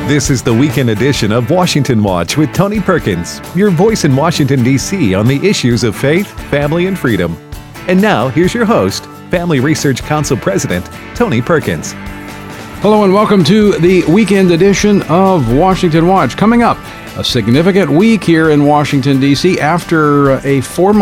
This is the weekend edition of Washington Watch with Tony Perkins, your voice in Washington, D.C. on the issues of faith, family, and freedom. And now, here's your host, Family Research Council President, Tony Perkins. Hello and welcome to the weekend edition of Washington Watch. Coming up, a significant week here in Washington, D.C. after a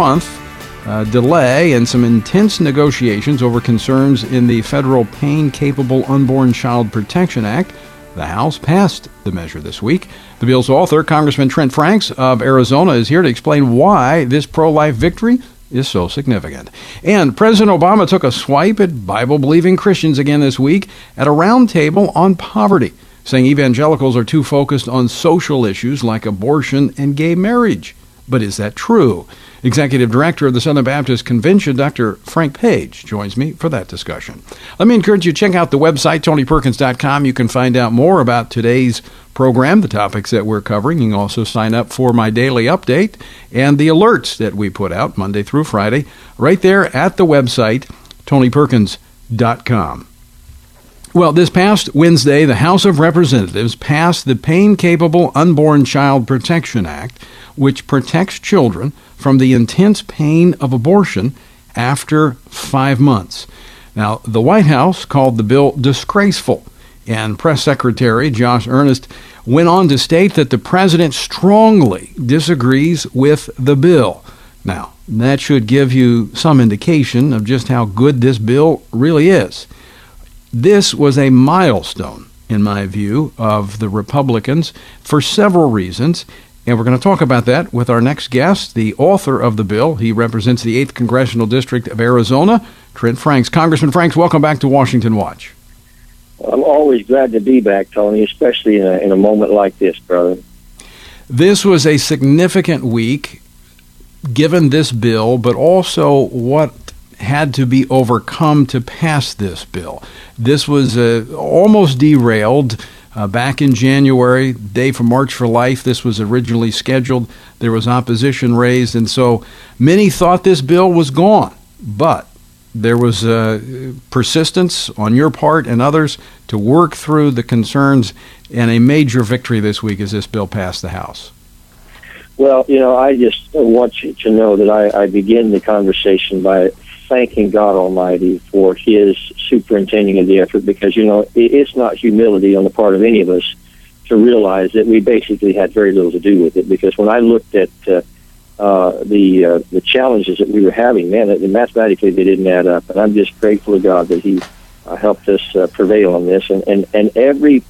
4-month delay and some intense negotiations over concerns in the Federal Pain-Capable Unborn Child Protection Act. The House passed the measure this week. The bill's author, Congressman Trent Franks of Arizona, is here to explain why this pro-life victory is so significant. And President Obama took a swipe at Bible-believing Christians again this week at a roundtable on poverty, saying evangelicals are too focused on social issues like abortion and gay marriage. But is that true? Executive Director of the Southern Baptist Convention, Dr. Frank Page, joins me for that discussion. Let me encourage you to check out the website, TonyPerkins.com. You can find out more about today's program, the topics that we're covering. You can also sign up for my daily update and the alerts that we put out Monday through Friday right there at the website, TonyPerkins.com. Well, this past Wednesday, the House of Representatives passed the Pain-Capable Unborn Child Protection Act, which protects children from the intense pain of abortion after 5 months. Now, the White House called the bill disgraceful, and Press Secretary Josh Earnest went on to state that the president strongly disagrees with the bill. Now, that should give you some indication of just how good this bill really is. This was a milestone, in my view, of the Republicans for several reasons, and we're going to talk about that with our next guest, the author of the bill. He represents the 8th Congressional District of Arizona, Trent Franks. Congressman Franks, welcome back to Washington Watch. I'm always glad to be back, Tony, especially in a moment like this, brother. This was a significant week, given this bill, but also what had to be overcome to pass this bill. This was almost derailed back in January, day for March for Life. This was originally scheduled. There was opposition raised, and so many thought this bill was gone. But there was persistence on your part and others to work through the concerns, and a major victory this week as this bill passed the House. Well, I just want you to know that I begin the conversation by thanking God Almighty for His superintending of the effort, because, it's not humility on the part of any of us to realize that we basically had very little to do with it. Because when I looked at the challenges that we were having, man, mathematically they didn't add up. And I'm just grateful to God that He helped us prevail on this. And every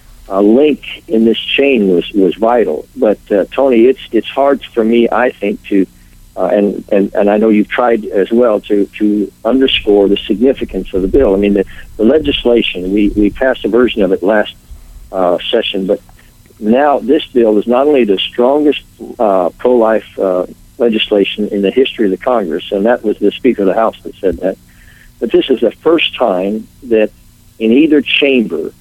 link in this chain was vital. But Tony, it's hard for me, I think, to and I know you've tried as well to underscore the significance of the bill. I mean, the legislation, we passed a version of it last session, but now this bill is not only the strongest pro-life legislation in the history of the Congress, and that was the Speaker of the House that said that, but this is the first time that in either chamber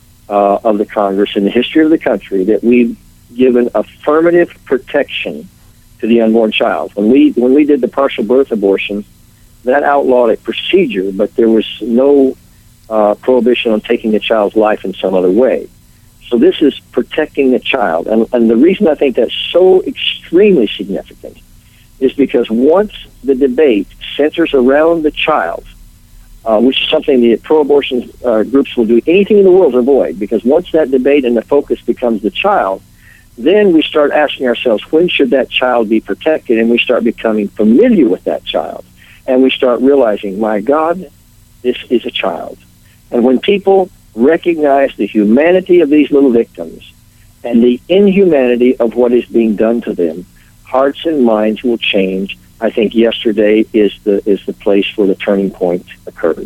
of the Congress in the history of the country that we've given affirmative protection to the unborn child. When we did the partial birth abortion, that outlawed a procedure, but there was no prohibition on taking the child's life in some other way. So this is protecting the child. And the reason I think that's so extremely significant is because once the debate centers around the child, which is something the pro-abortion groups will do anything in the world to avoid, because once that debate and the focus becomes the child, then we start asking ourselves, when should that child be protected? And we start becoming familiar with that child. And we start realizing, my God, this is a child. And when people recognize the humanity of these little victims and the inhumanity of what is being done to them, hearts and minds will change. I think yesterday is the place where the turning point occurred.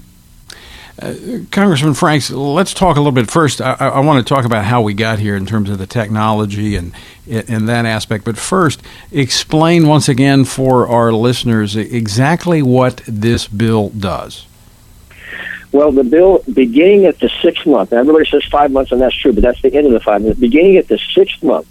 Congressman Franks, let's talk a little bit first. I want to talk about how we got here in terms of the technology and that aspect. But first, explain once again for our listeners exactly what this bill does. Well, the bill, beginning at the 6th month, everybody says 5 months, and that's true, but that's the end of the 5 months. Beginning at the 6th month,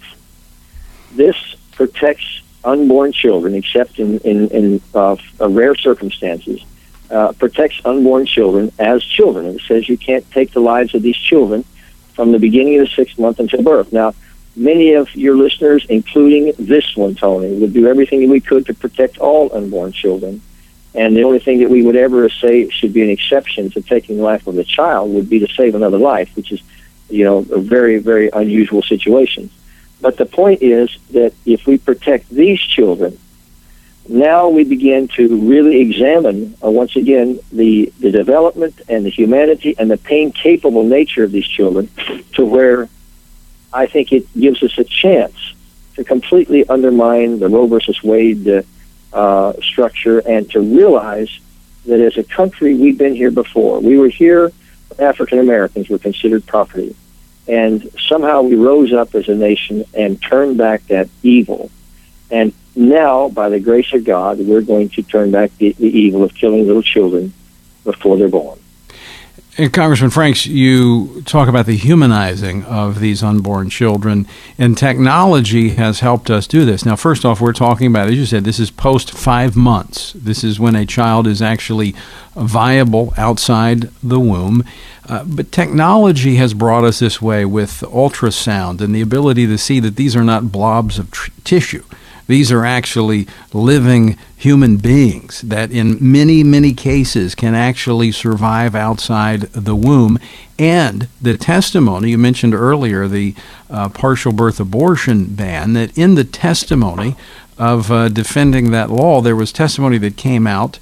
this protects unborn children, except in rare circumstances, protects unborn children as children. It says you can't take the lives of these children from the beginning of the 6th month until birth. Now, many of your listeners, including this one, Tony, would do everything we could to protect all unborn children. And the only thing that we would ever say should be an exception to taking the life of a child would be to save another life, which is, a very, very unusual situation. But the point is that if we protect these children, now we begin to really examine, once again, the development and the humanity and the pain-capable nature of these children, to where I think it gives us a chance to completely undermine the Roe versus Wade structure, and to realize that as a country, we've been here before. We were here, African Americans were considered property. And somehow we rose up as a nation and turned back that evil. And now, by the grace of God, we're going to turn back the evil of killing little children before they're born. And Congressman Franks, you talk about the humanizing of these unborn children, and technology has helped us do this. Now, first off, we're talking about, as you said, this is post 5 months. This is when a child is actually viable outside the womb. But technology has brought us this way with ultrasound and the ability to see that these are not blobs of tissue. These are actually living human beings that in many, many cases can actually survive outside the womb. And the testimony, you mentioned earlier, the partial birth abortion ban, that in the testimony of defending that law, there was testimony that came out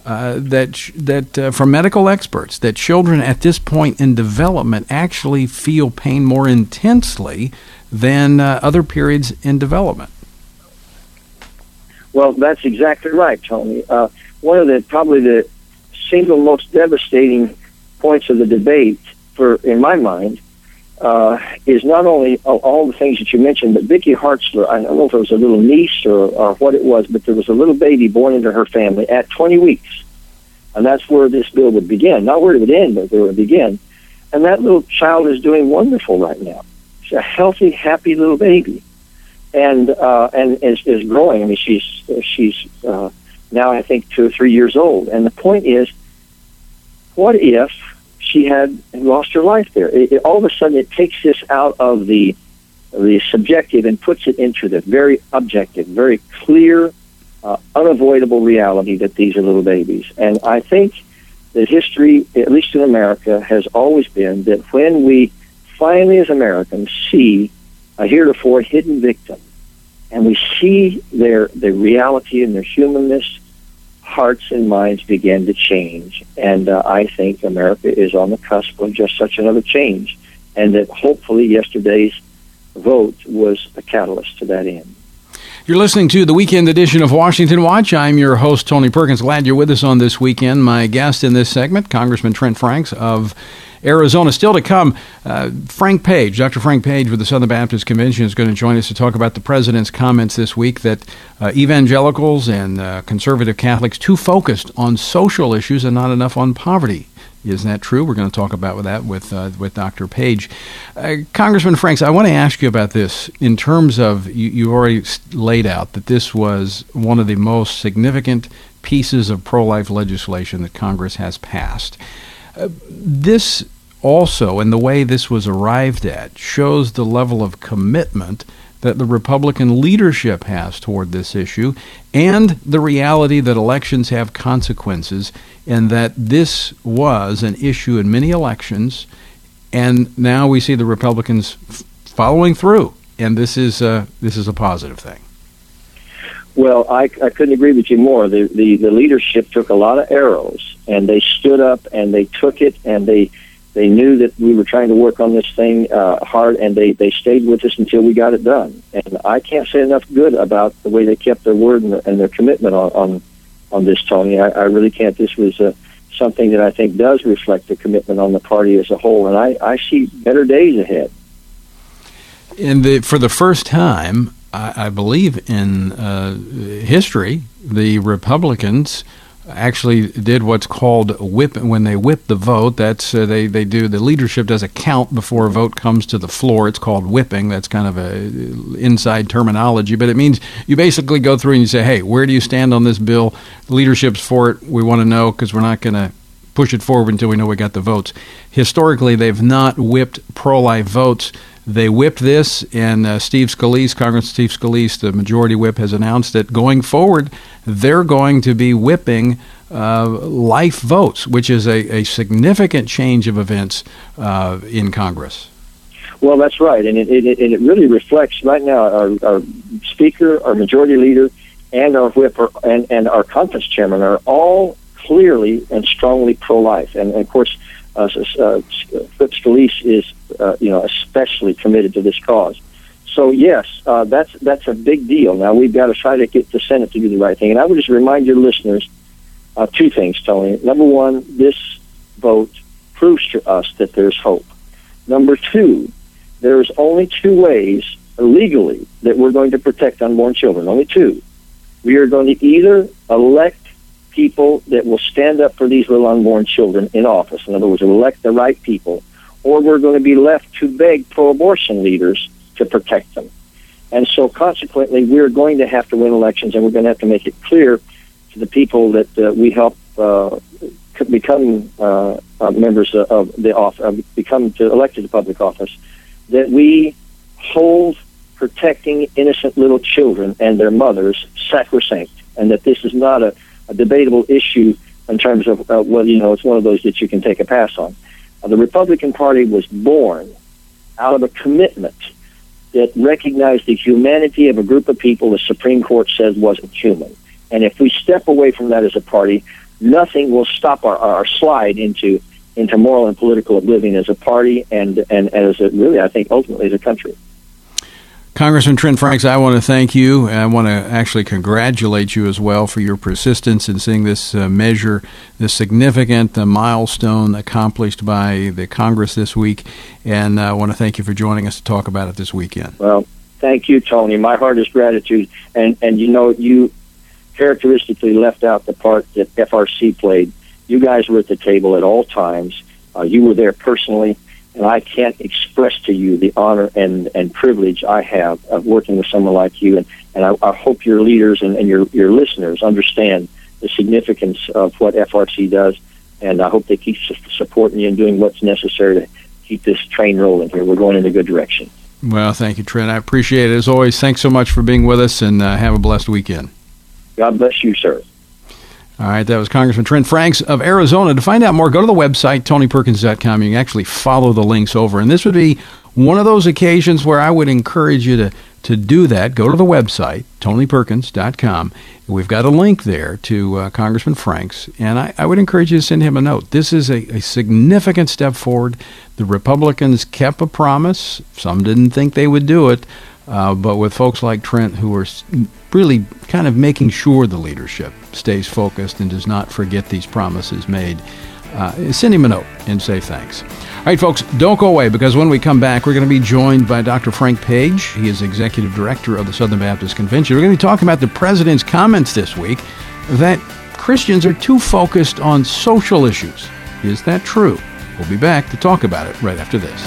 that from medical experts that children at this point in development actually feel pain more intensely than other periods in development. Well, that's exactly right, Tony. One of the single most devastating points of the debate, in my mind, is not only all the things that you mentioned, but Vicky Hartzler. I don't know if it was a little niece or what it was, but there was a little baby born into her family at 20 weeks. And that's where this bill would begin. Not where it would end, but where it would begin. And that little child is doing wonderful right now. She's a healthy, happy little baby. And is growing. I mean, she's now, I think, 2 or 3 years old. And the point is, what if she had lost her life there? All of a sudden, it takes this out of the subjective and puts it into the very objective, very clear, unavoidable reality that these are little babies. And I think that history, at least in America, has always been that when we finally, as Americans, see a heretofore hidden victim, and we see the reality and their humanness, hearts and minds begin to change. And I think America is on the cusp of just such another change, and that hopefully yesterday's vote was a catalyst to that end. You're listening to the weekend edition of Washington Watch. I'm your host, Tony Perkins. Glad you're with us on this weekend. My guest in this segment, Congressman Trent Franks of Arizona. Still to come, Frank Page, Dr. Frank Page with the Southern Baptist Convention is going to join us to talk about the president's comments this week that evangelicals and conservative Catholics too focused on social issues and not enough on poverty. Isn't that true? We're going to talk about that with Dr. Page. Congressman Franks, I want to ask you about this in terms of, you already laid out that this was one of the most significant pieces of pro-life legislation that Congress has passed. This also, and the way this was arrived at, shows the level of commitment that the Republican leadership has toward this issue, and the reality that elections have consequences, and that this was an issue in many elections, and now we see the Republicans following through, and this is a positive thing. Well, I couldn't agree with you more. The leadership took a lot of arrows, and they stood up and they took it, and they knew that we were trying to work on this thing hard, and they stayed with us until we got it done. And I can't say enough good about the way they kept their word and their commitment on this, Tony. I really can't. This was something that I think does reflect the commitment on the party as a whole, and I see better days ahead. For the first time, I believe in history, the Republicans actually did what's called when they whip the vote. That's the leadership does a count before a vote comes to the floor. It's called whipping. That's kind of a inside terminology, but it means you basically go through and you say, hey, where do you stand on this bill? The leadership's for it. We want to know, because we're not going to push it forward until we know we got the votes. Historically, they've not whipped pro-life votes. They whipped this, and Congressman Steve Scalise, the majority whip, has announced that going forward, they're going to be whipping life votes, which is a significant change of events in Congress. Well, that's right, and it really reflects right now our Speaker, our Majority Leader, and our whip and our conference chairman are all clearly and strongly pro-life, and of course, Whip Scalise is especially committed to this cause. So yes, that's a big deal. Now we've got to try to get the Senate to do the right thing, and I would just remind your listeners two things, Tony. Number one, this vote proves to us that there's hope. Number two, there's only two ways legally that we're going to protect unborn children. Only two. We are going to either elect people that will stand up for these little unborn children in office. In other words, elect the right people, or we're going to be left to beg pro-abortion leaders to protect them. And so consequently, we're going to have to win elections, and we're going to have to make it clear to the people that we help become members of the office, become elected to public office, that we hold protecting innocent little children and their mothers sacrosanct, and that this is not a debatable issue in terms of, it's one of those that you can take a pass on. The Republican Party was born out of a commitment that recognized the humanity of a group of people the Supreme Court said wasn't human. And if we step away from that as a party, nothing will stop our slide into moral and political oblivion as a party and as really, I think, ultimately as a country. Congressman Trent Franks, I want to thank you. I want to actually congratulate you as well for your persistence in seeing this measure, this significant milestone accomplished by the Congress this week. And I want to thank you for joining us to talk about it this weekend. Well, thank you, Tony. My heart is gratitude. And you characteristically left out the part that FRC played. You guys were at the table at all times. You were there personally. And I can't express to you the honor and privilege I have of working with someone like you. And I hope your leaders and your listeners understand the significance of what FRC does. And I hope they keep supporting you and doing what's necessary to keep this train rolling here. We're going in a good direction. Well, thank you, Trent. I appreciate it. As always, thanks so much for being with us, and have a blessed weekend. God bless you, sir. All right, that was Congressman Trent Franks of Arizona. To find out more, go to the website, TonyPerkins.com. You can actually follow the links over. And this would be one of those occasions where I would encourage you to do that. Go to the website, TonyPerkins.com. We've got a link there to Congressman Franks, and I would encourage you to send him a note. This is a significant step forward. The Republicans kept a promise. Some didn't think they would do it. But with folks like Trent, who are really kind of making sure the leadership stays focused and does not forget these promises made, send him a note and say thanks. All right, folks, don't go away, because when we come back, we're going to be joined by Dr. Frank Page. He is Executive Director of the Southern Baptist Convention. We're going to be talking about the President's comments this week that Christians are too focused on social issues. Is that true? We'll be back to talk about it right after this.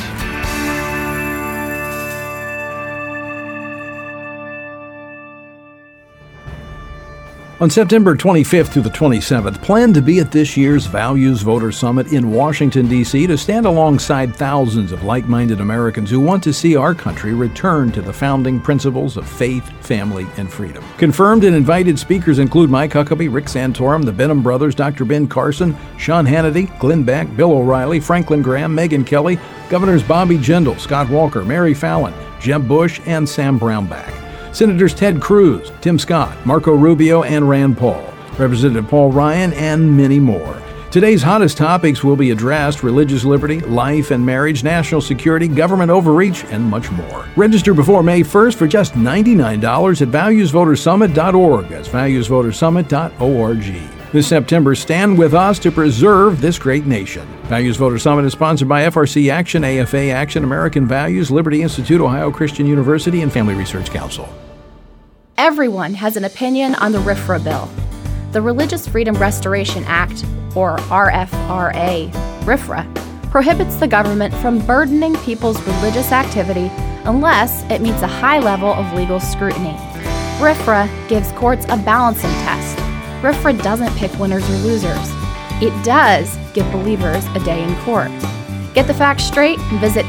On September 25th through the 27th, plan to be at this year's Values Voter Summit in Washington, D.C. to stand alongside thousands of like-minded Americans who want to see our country return to the founding principles of faith, family, and freedom. Confirmed and invited speakers include Mike Huckabee, Rick Santorum, the Benham Brothers, Dr. Ben Carson, Sean Hannity, Glenn Beck, Bill O'Reilly, Franklin Graham, Megyn Kelly, Governors Bobby Jindal, Scott Walker, Mary Fallon, Jeb Bush, and Sam Brownback. Senators Ted Cruz, Tim Scott, Marco Rubio, and Rand Paul, Representative Paul Ryan, and many more. Today's hottest topics will be addressed: religious liberty, life and marriage, national security, government overreach, and much more. Register before May 1st for just $99 at valuesvotersummit.org. That's valuesvotersummit.org. This September, stand with us to preserve this great nation. Values Voter Summit is sponsored by FRC Action, AFA Action, American Values, Liberty Institute, Ohio Christian University, and Family Research Council. Everyone has an opinion on the RFRA bill. The Religious Freedom Restoration Act, or RFRA, RFRA, prohibits the government from burdening people's religious activity unless it meets a high level of legal scrutiny. RFRA gives courts a balancing test. RFRA doesn't pick winners or losers. It does give believers a day in court. Get the facts straight and visit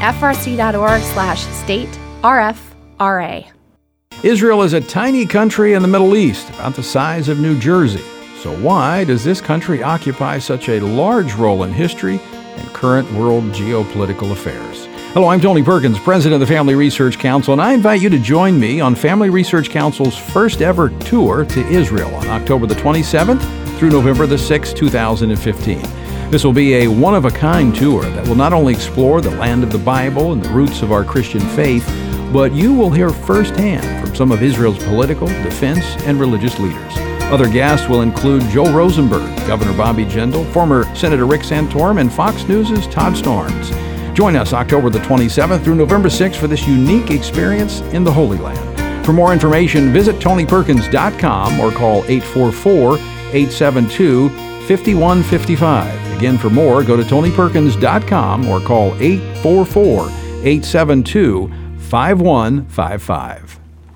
frc.org/state-RFRA. Israel is a tiny country in the Middle East, about the size of New Jersey. So why does this country occupy such a large role in history and current world geopolitical affairs? Hello, I'm Tony Perkins, president of the Family Research Council, and I invite you to join me on Family Research Council's first ever tour to Israel on October the 27th through November the 6th, 2015. This will be a one-of-a-kind tour that will not only explore the land of the Bible and the roots of our Christian faith, but you will hear firsthand from some of Israel's political, defense, and religious leaders. Other guests will include Joel Rosenberg, Governor Bobby Jindal, former Senator Rick Santorum, and Fox News' Todd Starnes. Join us October the 27th through November 6th for this unique experience in the Holy Land. For more information, visit TonyPerkins.com or call 844-872-5155. Again, for more, go to TonyPerkins.com or call 844-872-5155.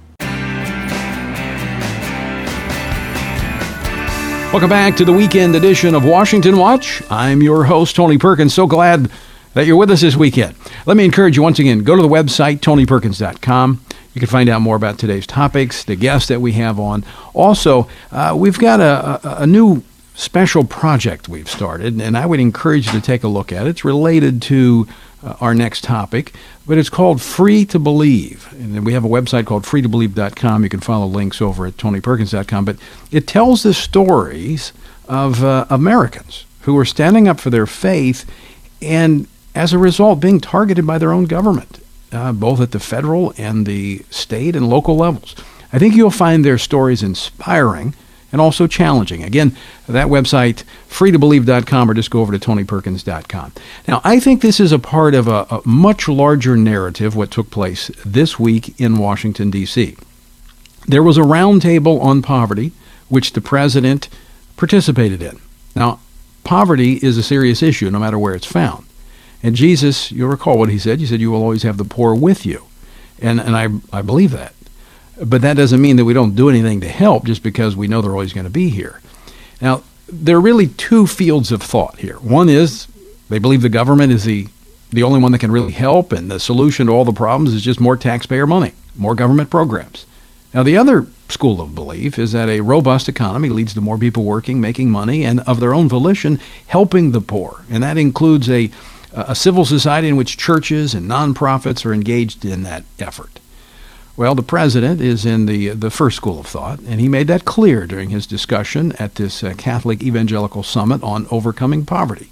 Welcome back to the weekend edition of Washington Watch. I'm your host, Tony Perkins. So glad that you're with us this weekend. Let me encourage you once again, go to the website, TonyPerkins.com. You can find out more about today's topics, the guests that we have on. Also, we've got a new special project we've started, and I would encourage you to take a look at it. It's related to our next topic, but it's called Free to Believe. And we have a website called freetobelieve.com. You can follow links over at tonyperkins.com. But it tells the stories of Americans who are standing up for their faith and, as a result, being targeted by their own government, both at the federal and the state and local levels. I think you'll find their stories inspiring and also challenging. Again, that website, freetobelieve.com, or just go over to tonyperkins.com. Now, I think this is a part of a much larger narrative, what took place this week in Washington, D.C. There was a roundtable on poverty, which the president participated in. Now, poverty is a serious issue, no matter where it's found. And Jesus, you'll recall what he said. He said, you will always have the poor with you. And I believe that. But that doesn't mean that we don't do anything to help just because we know they're always going to be here. Now, there are really two fields of thought here. One is they believe the government is the only one that can really help, and the solution to all the problems is just more taxpayer money, more government programs. Now, the other school of belief is that a robust economy leads to more people working, making money, and of their own volition, helping the poor. And that includes a civil society in which churches and nonprofits are engaged in that effort. Well, the president is in the first school of thought, and he made that clear during his discussion at this Catholic Evangelical Summit on overcoming poverty.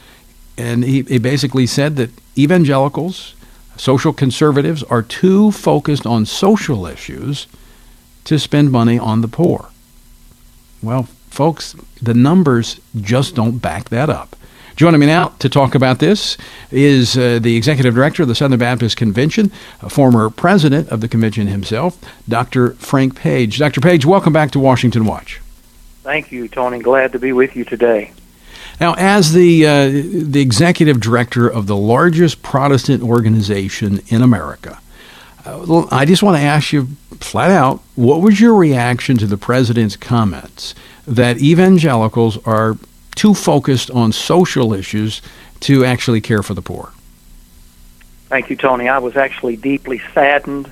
And he basically said that evangelicals, social conservatives, are too focused on social issues to spend money on the poor. Well, folks, the numbers just don't back that up. Joining me now to talk about this is the executive director of the Southern Baptist Convention, a former president of the convention himself, Dr. Frank Page. Dr. Page, welcome back to Washington Watch. Thank you, Tony. Glad to be with you today. Now, as the executive director of the largest Protestant organization in America, I just want to ask you flat out, what was your reaction to the president's comments that evangelicals are too focused on social issues to actually care for the poor? Thank you, Tony. I was actually deeply saddened.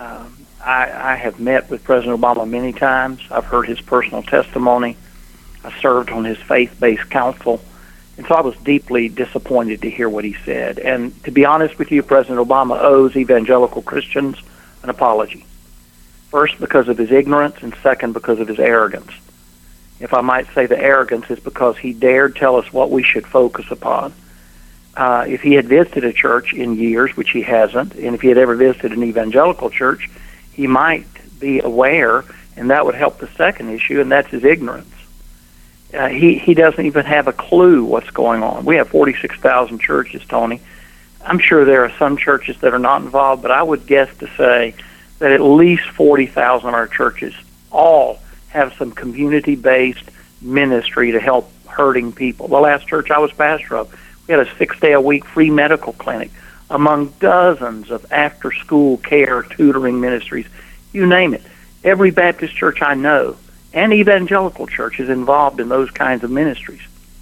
I have met with President Obama many times. I've heard his personal testimony. I served on his faith-based council. And so I was deeply disappointed to hear what he said. And to be honest with you, President Obama owes evangelical Christians an apology. First, because of his ignorance, and second, because of his arrogance. If I might say the arrogance is because he dared tell us what we should focus upon. If he had visited a church in years, which he hasn't, and if he had ever visited an evangelical church, he might be aware, and that would help the second issue, and that's his ignorance. He doesn't even have a clue what's going on. We have 46,000 churches, Tony. I'm sure there are some churches that are not involved, but I would guess to say that at least 40,000 of our churches all have some community-based ministry to help hurting people. The last church I was pastor of, we had a 6-day-a-week free medical clinic among dozens of after-school care tutoring ministries. You name it. Every Baptist church I know and evangelical church is involved in those kinds of ministries.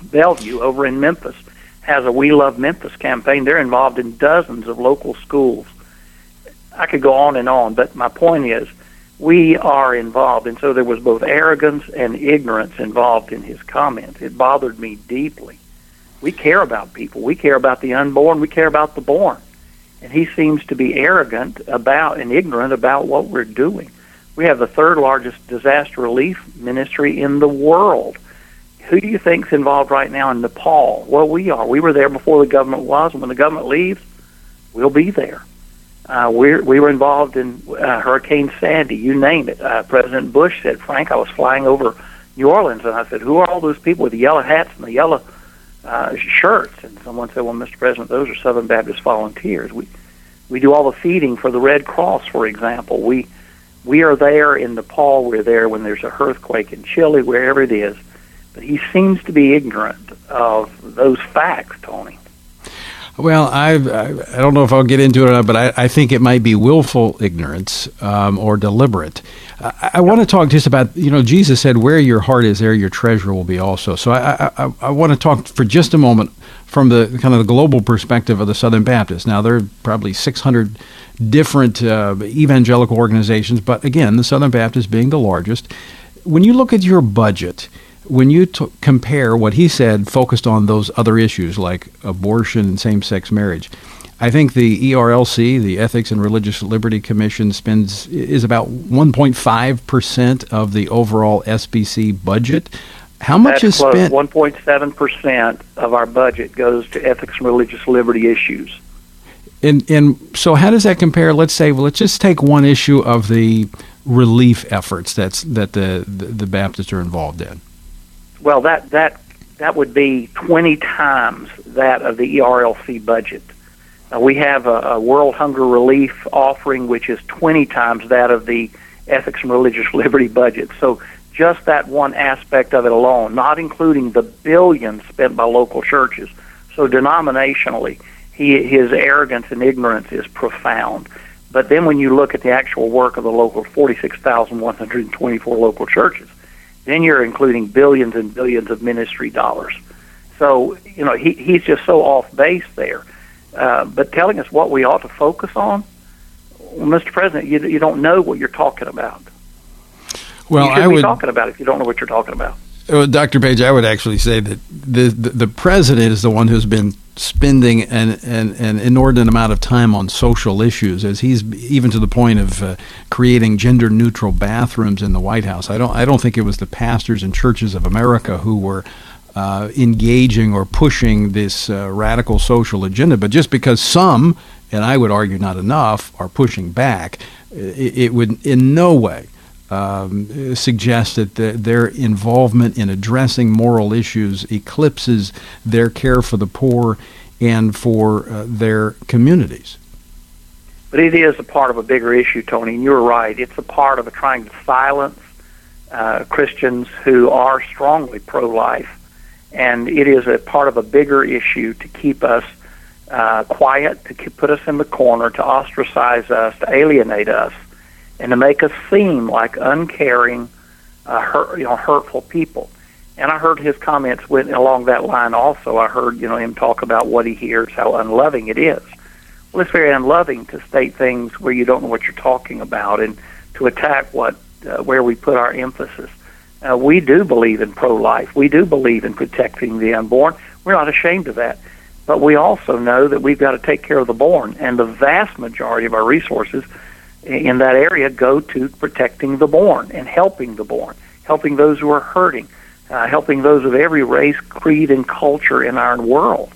Bellevue over in Memphis has a We Love Memphis campaign. They're involved in dozens of local schools. I could go on, but my point is we are involved. And so there was both arrogance and ignorance involved in his comments. It bothered me deeply. We care about people. We care about the unborn. We care about the born. And he seems to be arrogant about and ignorant about what we're doing. We have the third largest disaster relief ministry in the world. Who do you think's involved right now in Nepal? Well, we are. We were there before the government was, and when the government leaves, we'll be there. We were involved in Hurricane Sandy, you name it. President Bush said, Frank, I was flying over New Orleans, and I said, who are all those people with the yellow hats and the yellow shirts? And someone said, well, Mr. President, those are Southern Baptist volunteers. We do all the feeding for the Red Cross, for example. We are there in Nepal. We're there when there's an earthquake in Chile, wherever it is. But he seems to be ignorant of those facts, Tony. Well, I don't know if I'll get into it or not, but I think it might be willful ignorance or deliberate. I want to talk just about, Jesus said, where your heart is, there your treasure will be also. So I want to talk for just a moment from the kind of the global perspective of the Southern Baptists. Now, there are probably 600 different evangelical organizations, but again, the Southern Baptist being the largest. When you look at your budget, when you compare what he said focused on those other issues like abortion and same-sex marriage, I think the ERLC, the Ethics and Religious Liberty Commission, is about 1.5% of the overall SBC budget. How much is spent? 1.7% of our budget goes to ethics and religious liberty issues. And so how does that compare? Let's just take one issue of the relief efforts that the Baptists are involved in. Well, that would be 20 times that of the ERLC budget. We have a World Hunger Relief offering, which is 20 times that of the Ethics and Religious Liberty budget. So just that one aspect of it alone, not including the billions spent by local churches. So denominationally, his arrogance and ignorance is profound. But then when you look at the actual work of the local 46,124 local churches, then you're including billions and billions of ministry dollars. So, he's just so off base there. But telling us what we ought to focus on, well, Mr. President, you don't know what you're talking about. Well, you shouldn't be talking about it if you don't know what you're talking about. Dr. Page, I would actually say that the president is the one who's been spending an inordinate amount of time on social issues, as he's even to the point of creating gender-neutral bathrooms in the White House. I don't think it was the pastors and churches of America who were engaging or pushing this radical social agenda, but just because some, and I would argue not enough, are pushing back, it would in no way suggest that their involvement in addressing moral issues eclipses their care for the poor and for their communities. But it is a part of a bigger issue, Tony, and you're right. It's a part of trying to silence Christians who are strongly pro-life, and it is a part of a bigger issue to keep us quiet, to put us in the corner, to ostracize us, to alienate us, and to make us seem like uncaring, hurtful people. And I heard his comments went along that line also. I heard, him talk about what he hears, how unloving it is. Well, it's very unloving to state things where you don't know what you're talking about and to attack where we put our emphasis. We do believe in pro-life. We do believe in protecting the unborn. We're not ashamed of that. But we also know that we've got to take care of the born, and the vast majority of our resources in that area go to protecting the born and helping the born, helping those who are hurting, helping those of every race, creed, and culture in our world.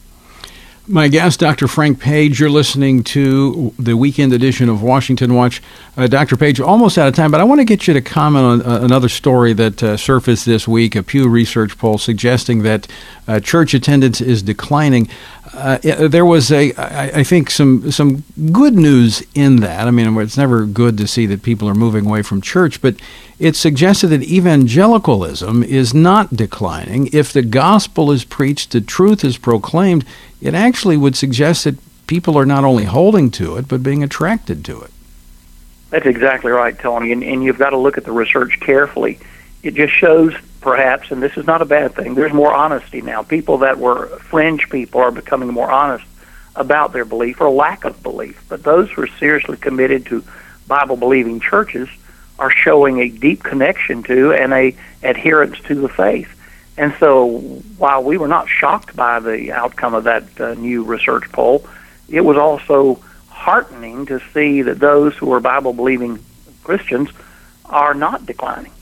My guest, Dr. Frank Page. You're listening to the weekend edition of Washington Watch. Dr. Page, almost out of time, but I want to get you to comment on another story that surfaced this week, a Pew Research poll suggesting that church attendance is declining. There was I think some good news in that. I mean, it's never good to see that people are moving away from church, but it suggested that evangelicalism is not declining. If the gospel is preached, the truth is proclaimed, it actually would suggest that people are not only holding to it, but being attracted to it. That's exactly right, Tony, and you've got to look at the research carefully. It just shows perhaps, and this is not a bad thing, there's more honesty now. People that were fringe people are becoming more honest about their belief or lack of belief. But those who are seriously committed to Bible-believing churches are showing a deep connection to and a adherence to the faith. And so while we were not shocked by the outcome of that new research poll, it was also heartening to see that those who are Bible-believing Christians are not declining.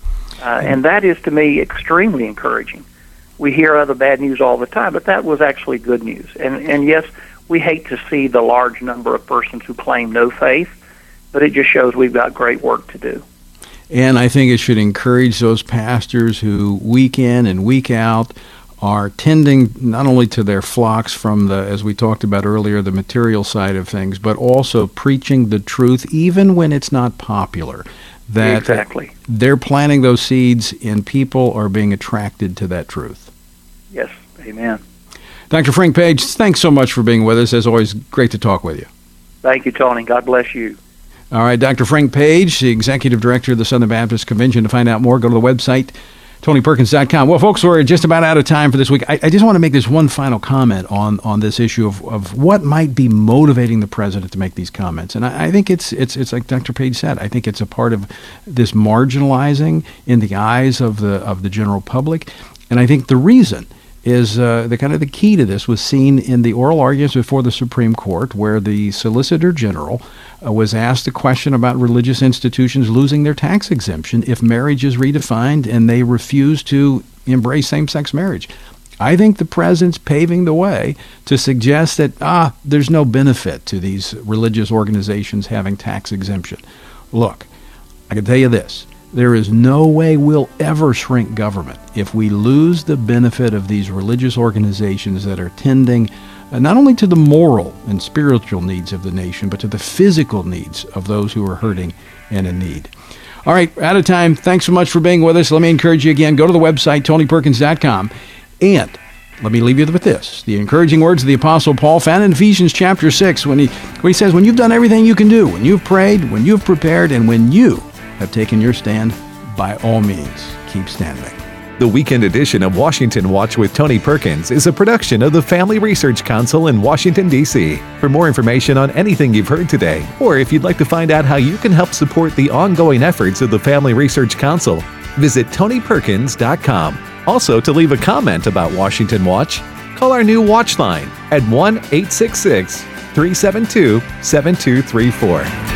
And that is, to me, extremely encouraging. We hear other bad news all the time, but that was actually good news. And yes, we hate to see the large number of persons who claim no faith, but it just shows we've got great work to do. And I think it should encourage those pastors who week in and week out are tending not only to their flocks from the, as we talked about earlier, the material side of things, but also preaching the truth even when it's not popular. That exactly. They're planting those seeds and people are being attracted to that truth. Yes, amen. Dr. Frank Page, thanks so much for being with us. As always, great to talk with you. Thank you, Tony. God bless you. All right, Dr. Frank Page, the Executive Director of the Southern Baptist Convention. To find out more, go to the website, TonyPerkins.com. Well, folks, we're just about out of time for this week. I just want to make this one final comment on this issue of what might be motivating the president to make these comments. And I think it's like Dr. Page said, I think it's a part of this marginalizing in the eyes of the general public. And I think the reason is the key to this was seen in the oral arguments before the Supreme Court, where the Solicitor General was asked a question about religious institutions losing their tax exemption if marriage is redefined and they refuse to embrace same-sex marriage. I think the president's paving the way to suggest that there's no benefit to these religious organizations having tax exemption. Look, I can tell you this. There is no way we'll ever shrink government if we lose the benefit of these religious organizations that are tending not only to the moral and spiritual needs of the nation, but to the physical needs of those who are hurting and in need. All right, out of time. Thanks so much for being with us. Let me encourage you again. Go to the website, TonyPerkins.com. And let me leave you with this. The encouraging words of the Apostle Paul found in Ephesians chapter 6 when he says, when you've done everything you can do, when you've prayed, when you've prepared, and when you have taken your stand, by all means, keep standing. The weekend edition of Washington Watch with Tony Perkins is a production of the Family Research Council in Washington, D.C. For more information on anything you've heard today, or if you'd like to find out how you can help support the ongoing efforts of the Family Research Council, visit TonyPerkins.com. Also, to leave a comment about Washington Watch, call our new Watch line at 1-866-372-7234.